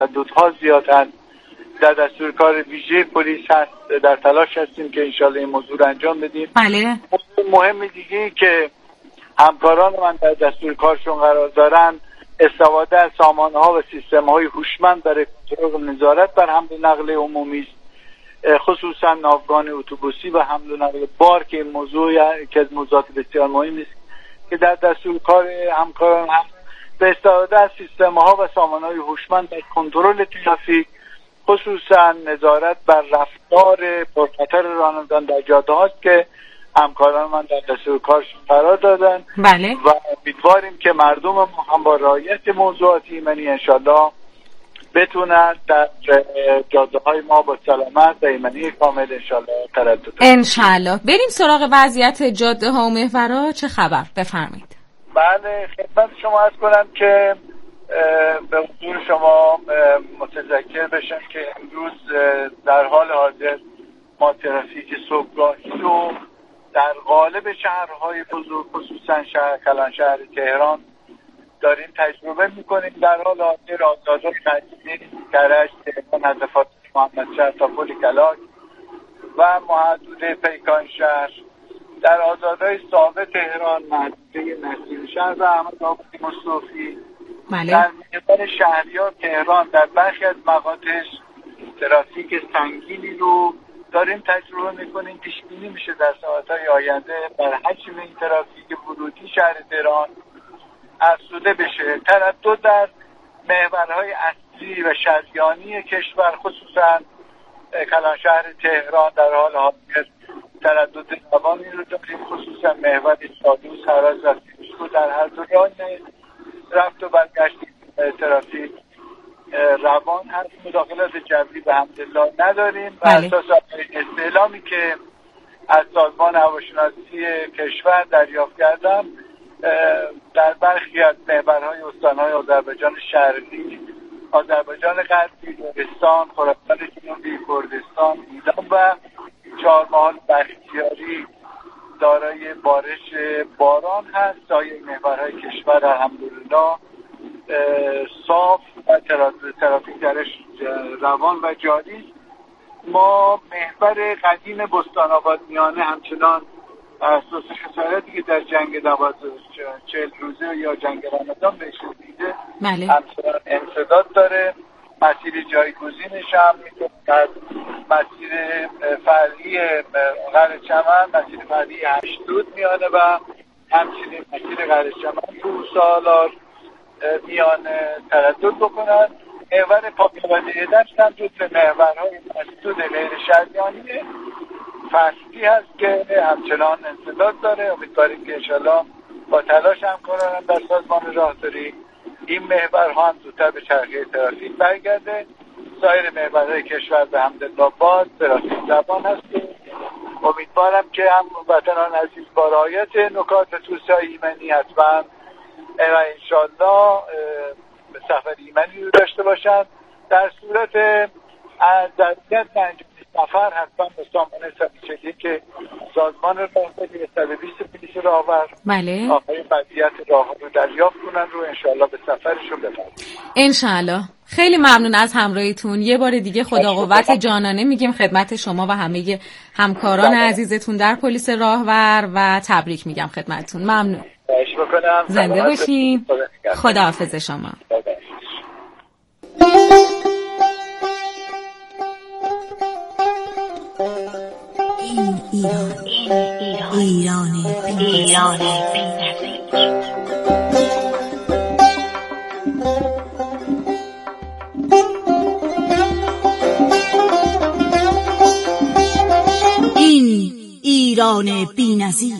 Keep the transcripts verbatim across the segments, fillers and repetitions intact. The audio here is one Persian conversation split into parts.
ترددها زیادن. در دستور کار ویژه پلیس هست، در تلاش هستیم که انشالله این موضوع رو انجام بدیم. بله. مهم دیگه که همکاران من در دستور کارشون قرار دارن استفاده از سامانه‌ها و سیستم‌های هوشمند برای کنترل و نظارت بر حمل و نقل عمومی، خصوصا ناوگان اتوبوسی و حمل و نقل بار که این موضوع که از موضوعات بسیار مهمی است که در دستور کار همکاران هم به استفاده از سیستم‌ها و سامانه‌های هوشمند در کنترل ترافیک، خصوصا نظارت بر رفتار پرخطر رانندگان در جاده‌هاست که همکاران من در دستور کارشون قرار دادن. بله. و امیدواریم که مردم ما هم با رعایت موضوعات ایمنی انشالله بتونن در جاده‌های ما با سلامت و ایمنی کامل انشالله تردد کنند. انشالله. بریم سراغ وضعیت جاده‌ها و محورها. چه خبر؟ بفرمایید. بله، خدمت شما عرض کنم که به حضور شما متذکر بشم که امروز در حال حاضر ما ترافیک صبحگاهی رو در قالب شهرهای بزرگ خصوصا شهر کلانشهر تهران داریم تجربه میکنیم. در حال حاضر آزادراه قدیمی، کرج، تهران، حضرت فاطمه محمدشهر تا پل کلاک و محدوده پیکان شهر، در آزادراه ثابت تهران، محدوده نسیم شهر و احمد آبادی مصطفی، بله. در میان شهریار تهران در برخی از مقاطعش ترافیک سنگینی رو داریم تجربه میکنیم. پیش بینی میشه در ساعت‌های آینده بر حجم این ترافیک ورودی شهر تهران افزوده بشه. تردد در محورهای اصلی و شریانی کشور خصوصا کلانشهر تهران در حال حاضر تردد روانی رو داریم، خصوصا محور سادوس، هراز و سیمسکو در هر دوران رفت و برگشت ترافیک روان هست. مداخلات جبری به حمدالله نداریم. بر اساس استعلامی که از سازمان هواشناسی کشور دریافت کردم در برخی از محورهای استانهای آذربایجان شرقی، آذربایجان غربی، لرستان، خراسان جنوبی، کردستان، ایران و چهارمحال بختیاری دارای بارش باران هست. سایر محورهای کشور الحمدلله صاف و ترافیک درش روان و جاری. ما محور قدیم بستان آباد میانه همچنان اساس خسارتی که در جنگ دوازده چهل روزه یا جنگ رمضان بهش رسیده همچنان انسداد داره. مسیر جایگزینش هم میتونه از مسیر فرعی قرع چمن، مسیر فرعی هشتود میانه و همچنین مسیر قرع چمن تو سالار میانه تردد بکنن. محور پاک‌آبادی دشت هم جزو محورهای مسدود غیر شریانی فصلی هست که همچنان انسداد داره. امیدواریم که انشالله با تلاش همکاران در سازمان راهداری این محورها هم زودتر به چرخه ترافیک برگرده. سایر محورهای کشور به حمدالله باز ترافیک روان هست. امیدوارم که هم وطنان عزیز با رعایت نکات توصیه‌های ایمنی حتما و انشالله به سفر ایمنی رو داشته باشن. در صورت ضرورت انجام سفر حتما به سامانه صد که سازمان راهداری صد و بیست پلیس راهور بله آخرین وضعیت راه رو دریافت کنن رو انشالله به سفرشون بفرمایید. انشالله. خیلی ممنون از همراهیتون. یه بار دیگه خدا قوت جانانه میگیم خدمت شما و همه همکاران عزیزتون در پلیس راهور و تبریک میگم خدمتتون. ممنون. زنده باشین. خداحافظ شما. این ایران ایران ایران این ایران بی‌نظیر.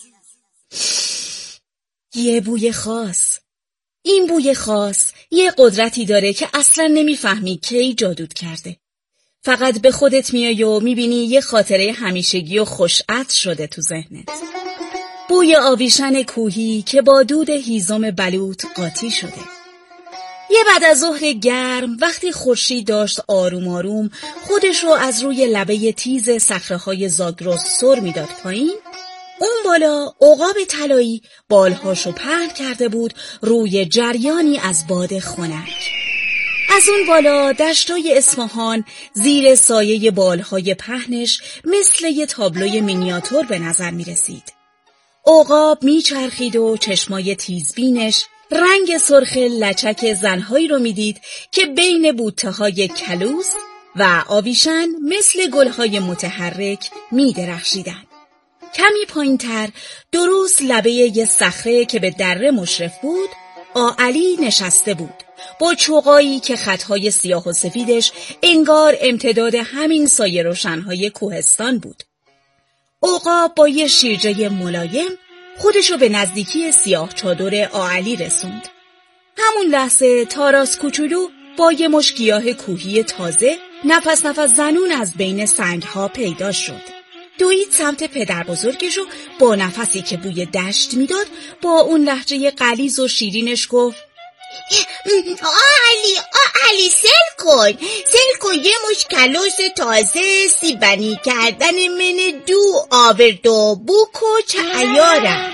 یه بوی خاص. این بوی خاص یه قدرتی داره که اصلا نمیفهمی کی جادوت کرده. فقط به خودت میای و میبینی یه خاطره همیشگی و خوشعطر شده تو ذهنت. بوی آویشن کوهی که با دود هیزم بلوط قاطی شده. یه بعد از ظهر گرم وقتی خورشید داشت آروم آروم خودش رو از روی لبه تیز صخره‌های زاگرس سر میداد پایین، اون بالا عقاب طلایی بالهاشو پهن کرده بود روی جریانی از باد خنک. از اون بالا دشتای اصفهان زیر سایه بالهای پهنش مثل یه تابلوی مینیاتور به نظر می رسید. عقاب می چرخید و چشمای تیزبینش رنگ سرخ لچک زنهایی رو می دید که بین بوته های کلوس و آویشن مثل گلهای متحرک می درخشیدن. کمی پایین تر درست لبه یه صخره که به دره مشرف بود آعلی نشسته بود با چوغایی که خطهای سیاه و سفیدش انگار امتداد همین سایه روشنهای کوهستان بود. عقاب با یه شیرجه ملایم خودشو به نزدیکی سیاه چادر آعلی رسوند. همون لحظه تاراس کوچولو با یه مش گیاه کوهی تازه نفس نفس زنون از بین سنگها پیدا شد. دوید سمت پدر بزرگش و با نفسی که بوی دشت میداد با اون لهجه غلیظ و شیرینش گفت آلی آلی سل کن سل کن یه مش کلوس تازه سیبنی کردن من دو آورد و بوک و چعیارم.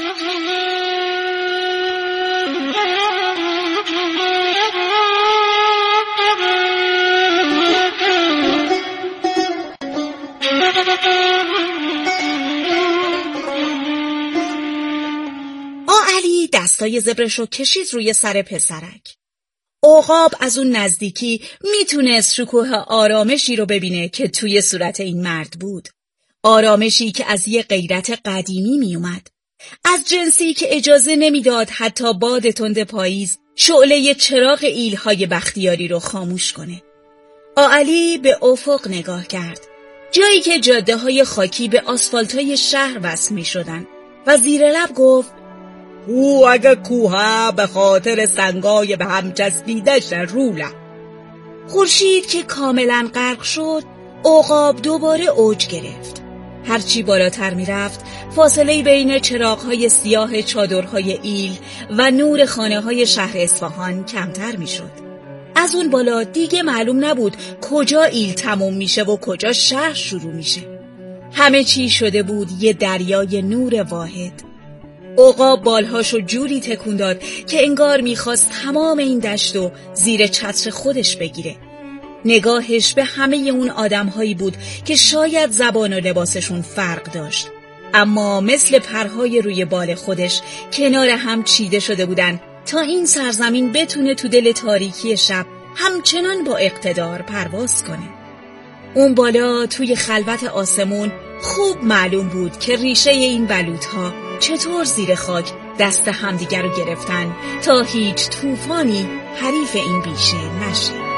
علی دستای زبرشو کشید روی سر پسرک. عقاب از اون نزدیکی میتونست شکوه آرامشی رو ببینه که توی صورت این مرد بود. آرامشی که از یه غیرت قدیمی میومد. از جنسی که اجازه نمیداد حتی باد تند پاییز شعله چراغ ایلهای بختیاری رو خاموش کنه. علی به افق نگاه کرد. جایی که جاده های خاکی به آسفالتای شهر وصل می شدن و زیر لب گفت او اگه کوها به خاطر سنگای به هم چسبیدش روله. خورشید که کاملا غرق شد عقاب دوباره اوج گرفت. هرچی بالاتر می رفت فاصله بین چراغهای سیاه چادرهای ایل و نور خانه های شهر اصفهان کمتر می شد. از اون بالا دیگه معلوم نبود کجا ایل تموم میشه و کجا شهر شروع میشه. همه چی شده بود یه دریای نور واحد. عقاب بالهاشو جوری تکون داد که انگار میخواست تمام این دشتو زیر چتر خودش بگیره. نگاهش به همه اون آدمهایی بود که شاید زبان و لباسشون فرق داشت، اما مثل پرهای روی بال خودش کنار هم چیده شده بودن تا این سرزمین بتونه تو دل تاریکی شب همچنان با اقتدار پرواز کنه. اون بالا توی خلوت آسمون خوب معلوم بود که ریشه این بلوط‌ها چطور زیر خاک دست همدیگر رو گرفتن تا هیچ طوفانی حریف این بیشه نشه.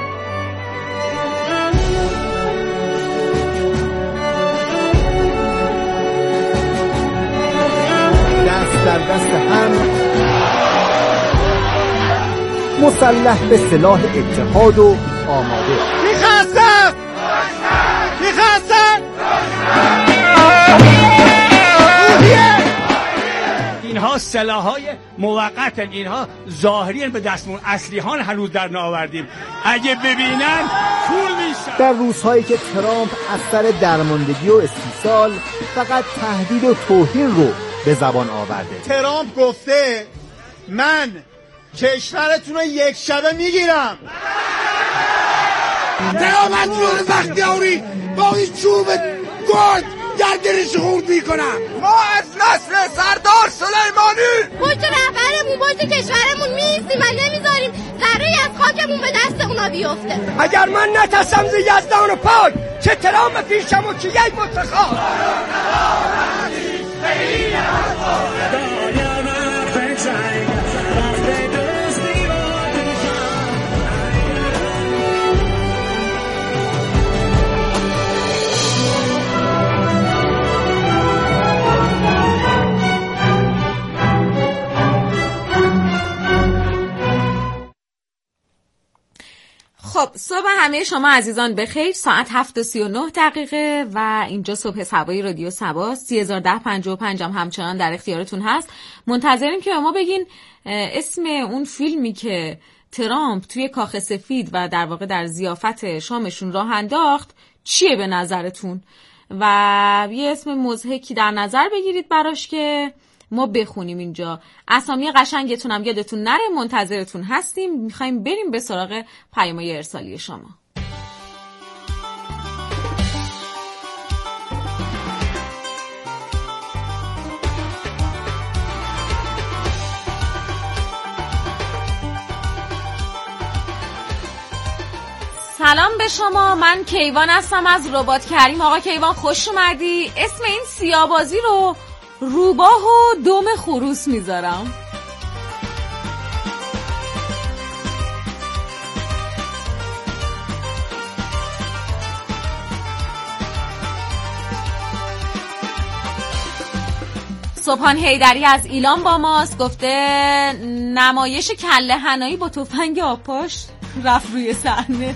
دست در دست هم مسلح به سلاح اتحاد و آماده. میخواستم میخواستم اینها سلاح‌های موقتن، اینها ظاهریاً به دستمون اصلی‌هان هنوز در نآوردیم. اگه ببینن پول میشن. در روزهایی که ترامپ از سر درماندگی و استیصال فقط تهدید و توهین رو به زبان آورده. ترامپ گفته من کشورتون رو یک شبه میگیرم. قیامت نور بختیاری با این چوب گرد گردنش خورد میکنم. ما از نسل سردار سلیمانی پشت رهبرمون پشت کشورمون میستیم و نمیذاریم ذره‌ای از خاکمون به دست اونا بیفته. اگر من نترسم زی یزدان و پاک که ترام پیشم و که یک متخاب خب صبح همه شما عزیزان بخیر. ساعت هفت و سی و نه دقیقه و اینجا صبح سبایی رادیو سبا سی هزار و ده پنجاه و پنج هم همچنان در اختیارتون هست. منتظریم که ما بگین اسم اون فیلمی که ترامپ توی کاخ سفید و در واقع در ضیافت شامشون راه انداخت چیه به نظرتون و یه اسم مضحکی در نظر بگیرید براش که ما بخونیم اینجا. اسامی قشنگتون هم یادتون نره، منتظرتون هستیم. میخوایم بریم به سراغ پیام‌های ارسالی شما. سلام به شما، من کیوان هستم از ربات کریم. آقا کیوان خوش اومدی. اسم این سیاه‌بازی رو روباه و دم خروس میذارم. صبحان حیدری از ایلان با ماست، گفته نمایش کله حنایی با تفنگ آبپاش رفت روی صحنه.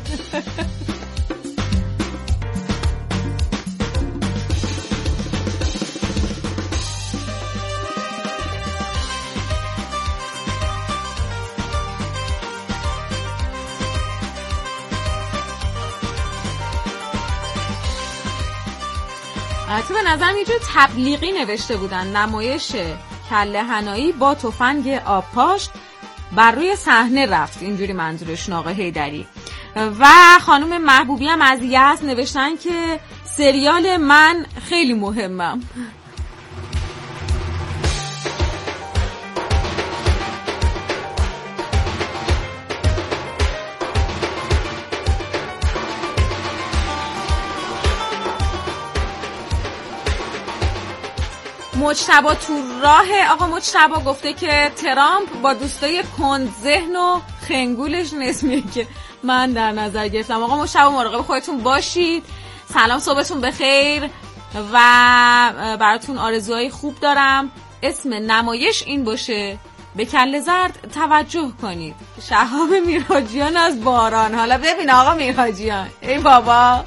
تو به نظرم یه جور تبلیغی نوشته بودن، نمایش کله حنایی با تفنگ آبپاش بر روی صحنه رفت، اینجوری منظورشون آقا حیدری. و خانم محبوبی هم از یزد نوشتن که سریال من خیلی مهمم. مجتبی تو راه آقا مجتبی گفته که ترامپ با دوستای کند ذهن و خنگولش نسمیه که من در نظر گرفتم. آقا مجتبی مراقب خودتون باشید. سلام، صبحتون بخیر و براتون آرزوهای خوب دارم. اسم نمایش این باشه به کله زرد توجه کنید. شهاب میرحاجیان از باران. حالا ببین آقا میرحاجیان، ای بابا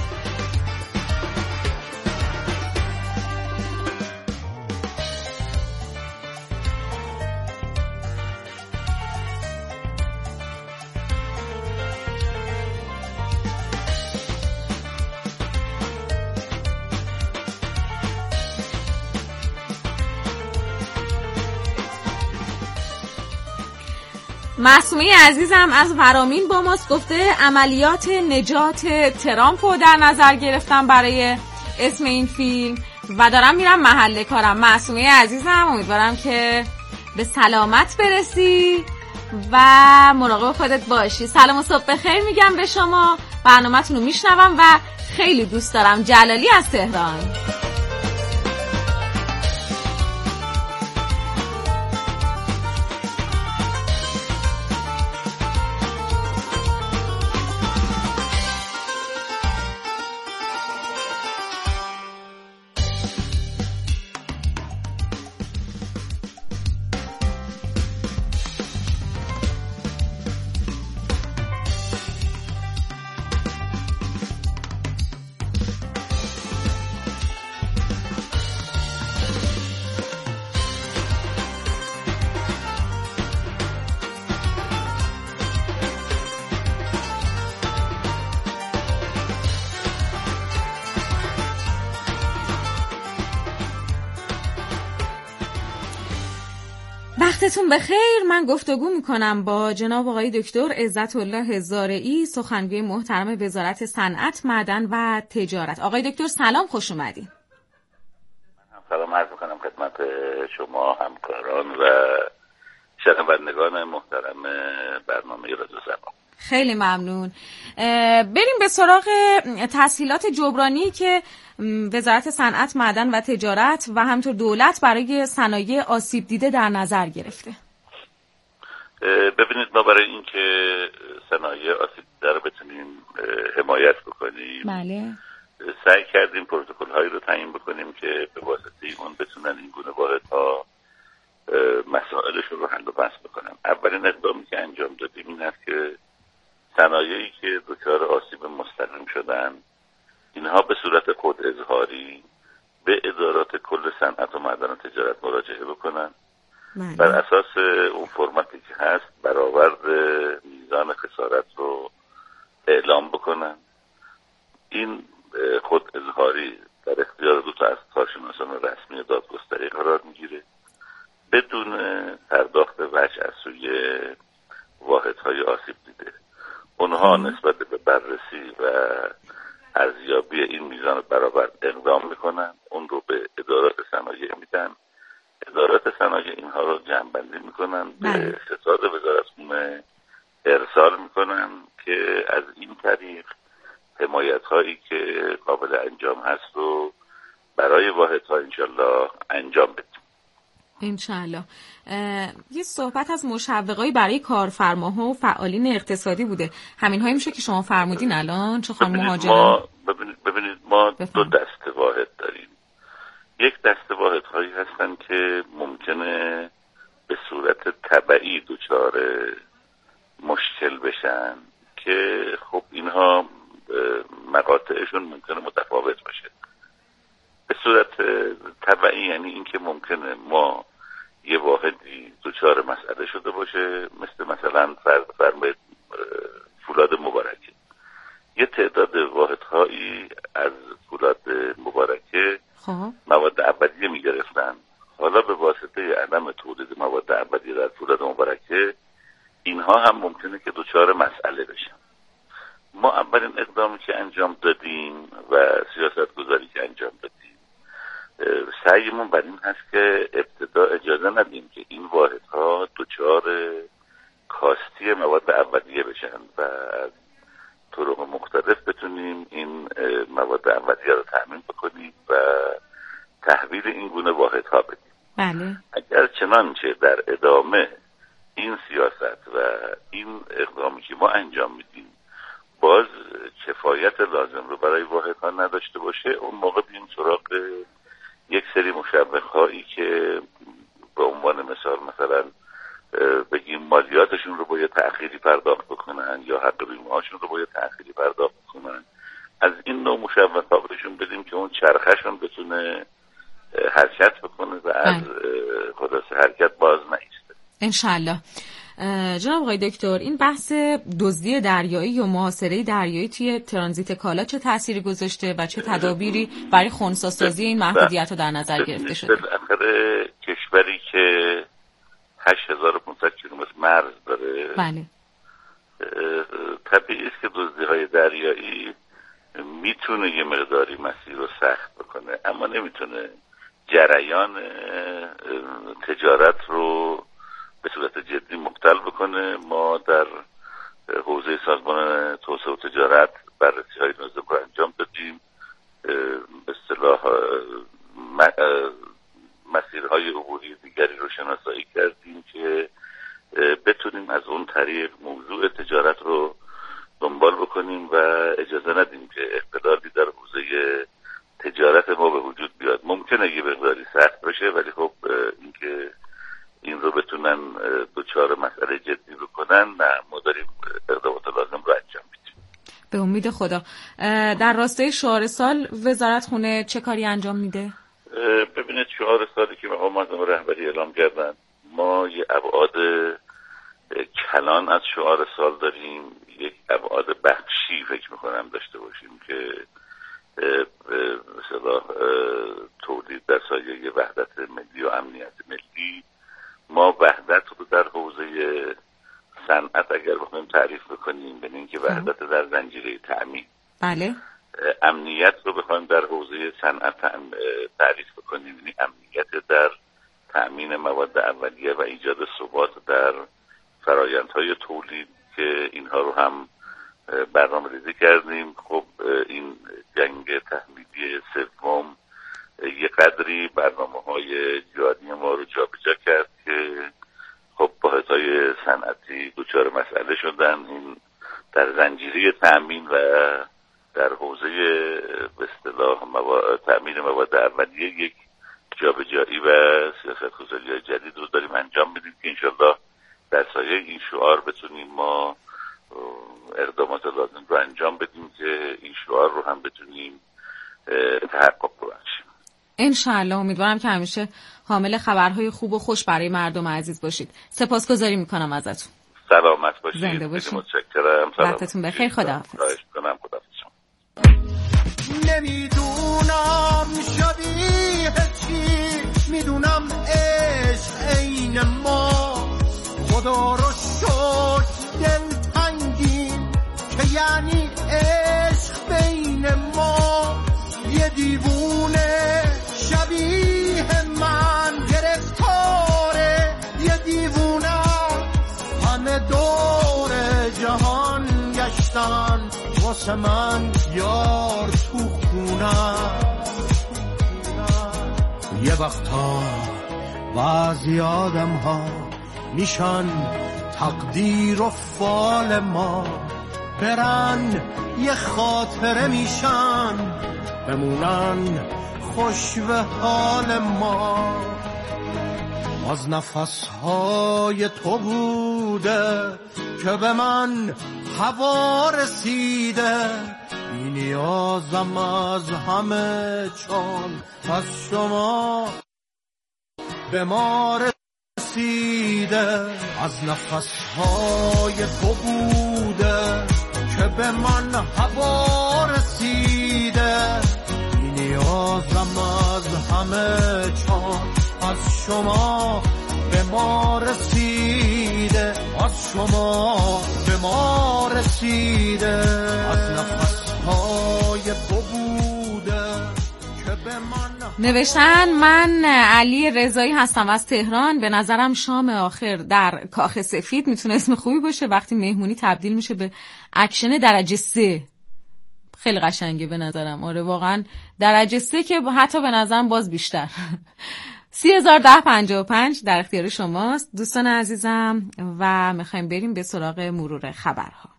معصومه عزیزم از ورامین با ماست، گفته عملیات نجات ترامپ رو در نظر گرفتم برای اسم این فیلم و دارم میرم محل کارم. معصومه عزیزم امیدوارم که به سلامت برسی و مراقب خودت باشی. سلام و صبح بخیر میگم به شما. برنامه‌تون رو میشنوم و خیلی دوست دارم. جلالی از تهران. وقتتون بخیر. من گفتگو میکنم با جناب آقای دکتر عزت الله هزارعی، سخنگوی محترم وزارت صنعت، معدن و تجارت. آقای دکتر سلام، خوش اومدین. من هم سلام عرض میکنم خدمت شما همکاران و شنوندگان محترم برنامه رادیو زبان. خیلی ممنون. بریم به سراغ تسهیلات جبرانی که وزارت صنعت، معدن و تجارت و همینطور دولت برای صنایع آسیب دیده در نظر گرفته. ببینید، ما برای اینکه صنایع آسیب دیده رو بتونیم حمایت بکنیم، بله، سعی کردیم پروتکل هایی رو تعیین بکنیم که به واسطه اون بتونن این گونه واحدها مسائلشون رو حل و بحث بکنن. اولین اقدامی که انجام دادیم این است که صنایعی که دچار آسیب مستقیم شدن، اینها به صورت خود اظهاری به ادارات کل صنعت و معدن و تجارت مراجعه بکنن. معنی. بر اساس اون فرمتی که هست برآورد میزان خسارت رو اعلام بکنن. این خود اظهاری در اختیار دو تا از کارشناسان رسمی دادگستری قرار میگیره. بدون پرداخت وجه از سوی واحدهای آسیب دیده. اونها نسبت به بررسی و ارزیابی این میزان برابر اقدام میکنن، اون رو به ادارات صنایع میدن، ادارات صنایع اینها رو جمع‌بندی میکنن، به ستاد وزارتخونه ارسال میکنن که از این طریق حمایت هایی که قابل انجام هست رو برای واحدها انشالله انجام بدیم. انشالله. یه صحبت از مشوقایی برای کارفرماها و فعالین اقتصادی بوده، همین هایی میشه که شما فرمودین الان چه خانم مهاجران؟ ما ببینید, ببینید ما بفهم. دو دسته واحد داریم. یک دسته واحد هایی هستن که ممکنه به صورت تبعی دچار مشکل بشن که خب اینها مقاطعشون ممکنه متفاوت باشه. به صورت تبعی یعنی اینکه ممکنه ما یه واحدی دچار مسئله شده باشه، مثل مثلا فرمایید فولاد مبارکه. یه تعداد واحدهایی از فولاد مبارکه خب. مواد اولیه میگرفتن، حالا به واسطه عدم تولید مواد اولیه در فولاد مبارکه اینها هم ممکنه که دچار مسئله بشن. ما اولین اقدامی که انجام دادیم و سیاست گذاری که انجام دادیم سعیمون بر این هست که ابتدا اجازه ندیم که این واحدها دچار کاستی مواد اولیه بشن و از طرق مختلف بتونیم این مواد اولیه رو تامین بکنیم و تحویل این گونه واحدها بدیم. بله. اگر چنانچه در ادامه این سیاست و این اقدامی که ما انجام میدیم باز کفایت لازم رو برای واحدها نداشته باشه، اون موقع بیم سراغ یک سری مشوق‌هایی که به عنوان مثال مثلا بگیم مالیاتشون رو با یه تأخیری پرداخت بکنن یا حق بیمه‌هاشون رو با یه تأخیری پرداخت بکنن، از این نوع مشوق‌ها بهشون بدیم که اون چرخشون بتونه حرکت بکنه و از خلاصه حرکت باز نیسته. انشالله. جناب آقای دکتر، این بحث دزدی دریایی یا محاصره دریایی توی ترانزیت کالا چه تأثیری گذاشته و چه تدابیری برای خنثی‌سازی این محدودیت رو در نظر گرفته شده؟ بالاخره کشوری که هشت هزار و پانصد کیلومتر مرز داره، بله، طبیعی است که دزدی‌های دریایی میتونه یه مقداری مسیر رو سخت بکنه، اما نمیتونه جریان تجارت رو به صورت جدی مبتل بکنه. ما در حوزه سازمان توسعه و تجارت بررسی‌های لازم رو انجام دادیم، به اصطلاح مسیرهای عبوری دیگری رو شناسایی کردیم که بتونیم از اون طریق موضوع تجارت رو دنبال بکنیم و اجازه ندیم که اختلالی در حوزه تجارت ما به وجود بیاد. ممکنه یه مقداری سخت بشه، ولی خب اینکه این رو بتونن دوچار مسئله جدی بکنن، نه، ما داریم اقدامات لازم رو انجام میدیم. به امید خدا. در راستای شعار سال وزارت خونه چه کاری انجام میده؟ ببینید، شعار سالی که مقام معظم رهبری اعلام کردن، ما یه ابعاد کلان از شعار سال داریم، یک ابعاد بخشی فکر میکنم داشته باشیم که مثلا تولید در سایه وحدت ملی و امنیت ملی. ما وحدت رو در حوزه صنعت اگر بخوایم تعریف بکنیم، یعنی اینکه وحدت در زنجیره تأمین، بله، امنیت رو بخوایم در حوزه صنعت تعریف بکنیم، یعنی امنیت در تأمین مواد اولیه و ایجاد ثبات در فرآیندهای تولید که اینها رو هم برنامه‌ریزی کردیم. خب این جنگ تحمیلی سوم یه قدری برنامه‌های جاری ما رو جابجا کرد که خب واحدهای صنعتی دچار مسئله شدن. این در زنجیره تأمین و در حوزه به اصطلاح مواد تأمین مواد اولیه یک جابجایی و سیاست‌گذاری‌های جدید رو داریم انجام میدیم که انشالله در سایه این شعار بتونیم ما اقدامات لازم رو انجام بدیم که این شعار رو هم بتونیم تحقق ببخشیم. انشالله. امیدوارم که همیشه حامل خبرهای خوب و خوش برای مردم عزیز باشید. سپاسگزاری میکنم ازتون. سلامت باشید. زنده باشید. متشکرم. وقتتون بخیر. خداحافظ. خواهش می‌کنم. خداحافظ. نمیدونم شبیه چی، میدونم عشق بین ما، خدا رو شکر دلتنگیم که یعنی عشق بین ما. یه دیوونه شبیه من گرفتاره، یه دیوونه همه دور جهان گشتن واسه من یار تو خونم. یه وقتا بعضی آدم ها میشن تقدیر و فال ما، برن یه خاطره میشن بمونن خوش به حال ما. از نفسهای تو بوده که به من هوا رسیده، بی نیازم از همه چون از شما به ما رسیده. از نفسهای تو بوده که به من هوا رسیده، بی نیازم از همه چون از شما به ما رسیده. از شما به ما رسیده. از نفسهای تو بوده که به من. نوشتن من علی رضایی هستم از تهران. به نظرم شام آخر در کاخ سفید میتونه اسم خوبی باشه وقتی مهمونی تبدیل میشه به اکشن درجه سه. خیلی قشنگه به نظرم. آره واقعا درجه سه که حتی به نظرم باز بیشتر. سی هزار ده پنجاه و پنج در اختیار شماست دوستان عزیزم و میخوایم بریم به سراغ مرور خبرها.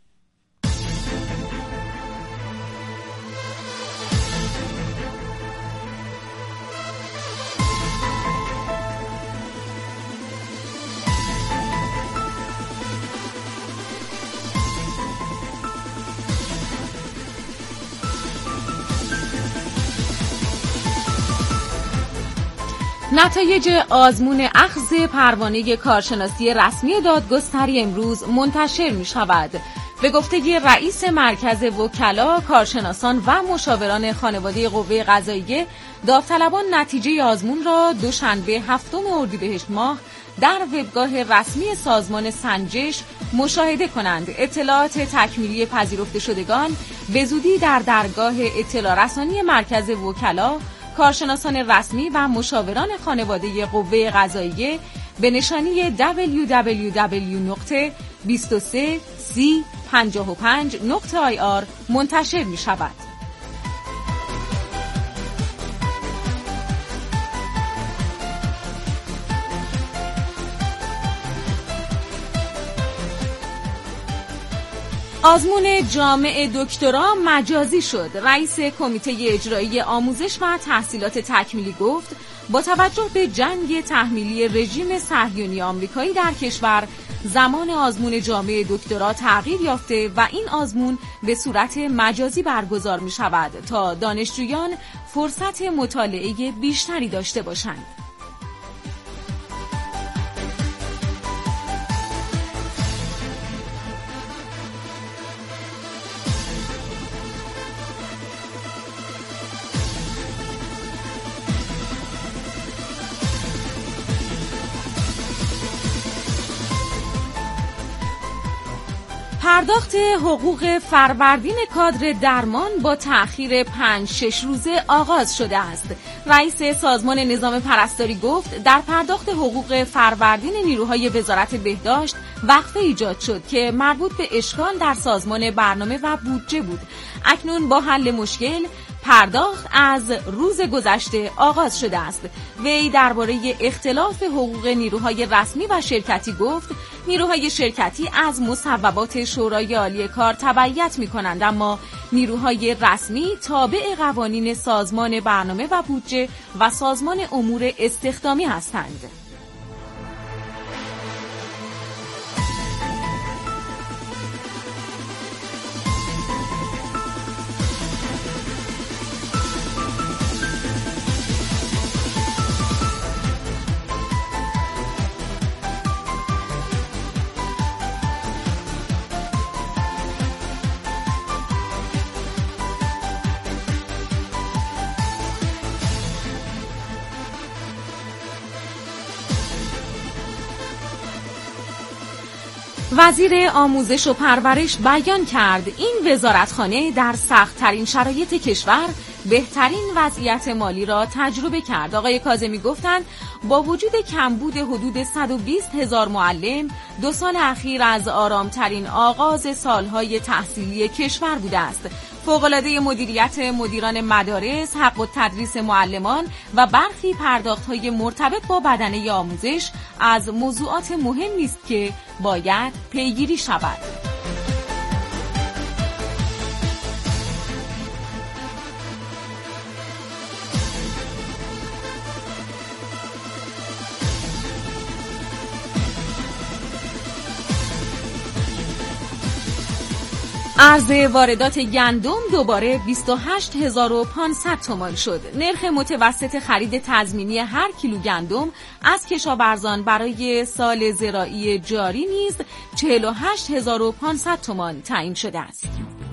نتایج آزمون اخذ پروانه کارشناسی رسمی دادگستری امروز منتشر می شود. به گفته رئیس مرکز وکلا، کارشناسان و مشاوران خانواده قوه قضاییه، داوطلبان نتیجه آزمون را دوشنبه هفتم اردیبهشت ماه در وبگاه رسمی سازمان سنجش مشاهده کنند. اطلاعات تکمیلی پذیرفته شدگان به زودی در درگاه اطلاع رسانی مرکز وکلا، کارشناسان رسمی و مشاوران خانواده قوه قضاییه به نشانی دبلیو دبلیو دبلیو دات بیست و سه سی پنجاه و پنج دات آی آر منتشر می شود. آزمون جامع دکترا مجازی شد. رئیس کمیته اجرایی آموزش و تحصیلات تکمیلی گفت با توجه به جنگ تحمیلی رژیم صهیونی آمریکایی در کشور، زمان آزمون جامع دکترا تغییر یافته و این آزمون به صورت مجازی برگزار می شود تا دانشجویان فرصت مطالعه بیشتری داشته باشند. پرداخت حقوق فروردین کادر درمان با تأخیر پنج شش روزه آغاز شده است. رئیس سازمان نظام پرستاری گفت در پرداخت حقوق فروردین نیروهای وزارت بهداشت وقفه ایجاد شد که مربوط به اشکال در سازمان برنامه و بودجه بود. اکنون با حل مشکل پرداخت از روز گذشته آغاز شده است. وی درباره اختلاف حقوق نیروهای رسمی و شرکتی گفت نیروهای شرکتی از مصوبات شورای عالی کار تبعیت می‌کنند، اما نیروهای رسمی تابع قوانین سازمان برنامه و بودجه و سازمان امور استخدامی هستند. وزیر آموزش و پرورش بیان کرد این وزارتخانه در سخت‌ترین شرایط کشور بهترین وضعیت مالی را تجربه کرد. آقای کاظمی گفتند با وجود کمبود حدود صد و بیست هزار معلم، دو سال اخیر از آرامترین آغاز سالهای تحصیلی کشور بوده است. فوق‌العاده مدیریت مدیران مدارس، حق التدریس معلمان و برخی پرداخت‌های مرتبط با بدنه آموزش از موضوعات مهمی است که باید پیگیری شود. ارز واردات گندم دوباره بیست و هشت هزار و پانصد تومان شد. نرخ متوسط خرید تضمینی هر کیلو گندم از کشاورزان برای سال زراعی جاری نیز چهل و هشت هزار و پانصد تومان تعیین شده است.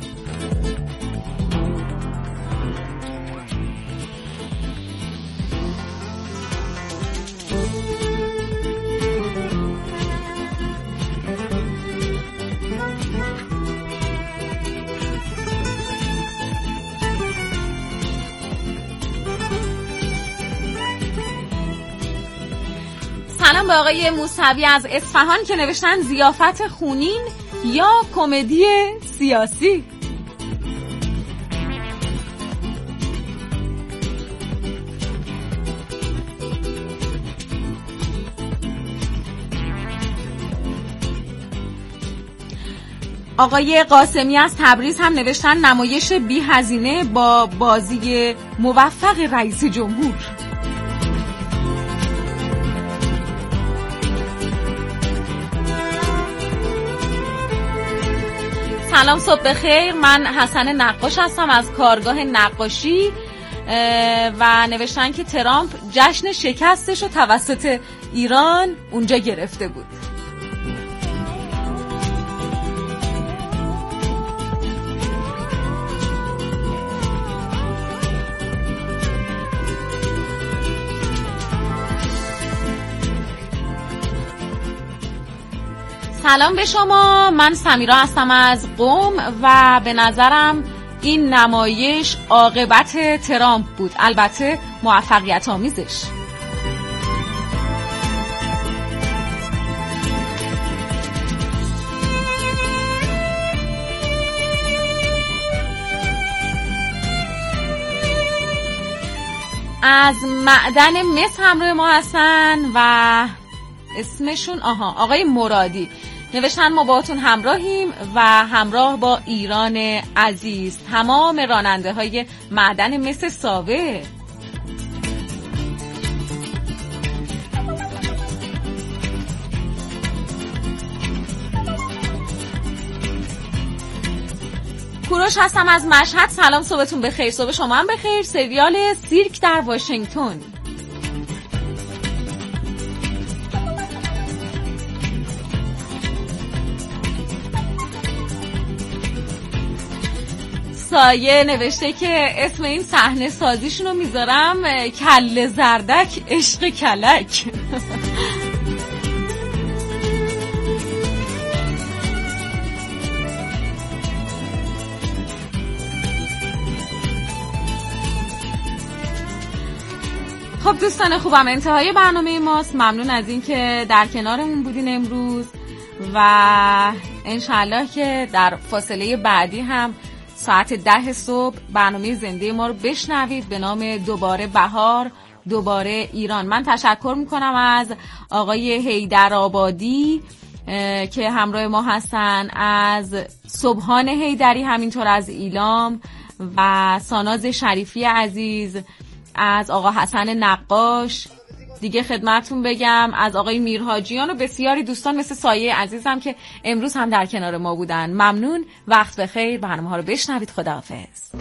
سلام به آقای موسوی از اصفهان که نوشتن ضیافت خونین یا کمدی سیاسی. آقای قاسمی از تبریز هم نوشتن نمایش بی هزینه با بازی موفق رئیس جمهور. سلام، صبح بخیر. من حسن نقاش هستم از کارگاه نقاشی و نوشتن که ترامپ جشن شکستش رو توسط ایران اونجا گرفته بود. سلام به شما، من سمیرا هستم از قم و به نظرم این نمایش عاقبت ترامپ بود، البته موفقیت آمیزش. از معدن مس همراه ما هستن و اسمشون آها آقای مرادی نوشتن ما باهاتون همراهیم و همراه با ایران عزیز، تمام راننده های معدن مس ساوه. کوروش هستم از مشهد. سلام، صبحتون بخیر. صبح شما هم بخیر. سریال سیرک در واشنگتن. سایه نوشته که اسم این صحنه سازیشون رو میذارم کله زردک عشق کلک. خب دوستان خوبم، انتهای برنامه ماست. ممنون از این که در کنارمون بودین امروز و انشالله که در فاصله بعدی هم ساعت ده صبح برنامه زنده ما رو بشنوید به نام دوباره بهار دوباره ایران. من تشکر میکنم از آقای حیدر آبادی که همراه ما هستن، از صبحان حیدری، همینطور از ایلام و ساناز شریفی عزیز، از آقا حسن نقاش دیگه خدمتون بگم، از آقای میرحاجیان و بسیاری دوستان مثل سایه عزیزم که امروز هم در کنار ما بودن. ممنون، وقت بخیر. برنامه ها رو بشنوید. خداحافظ.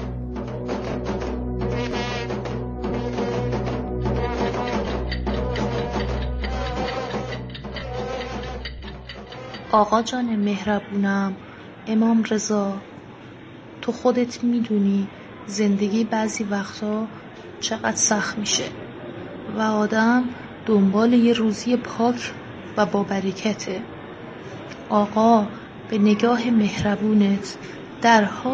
آقا جان مهربونم، امام رضا، تو خودت میدونی زندگی بعضی وقتا چقدر سخت میشه و آدم دنبال یه روزی پاک و با برکته. آقا به نگاه مهربونت در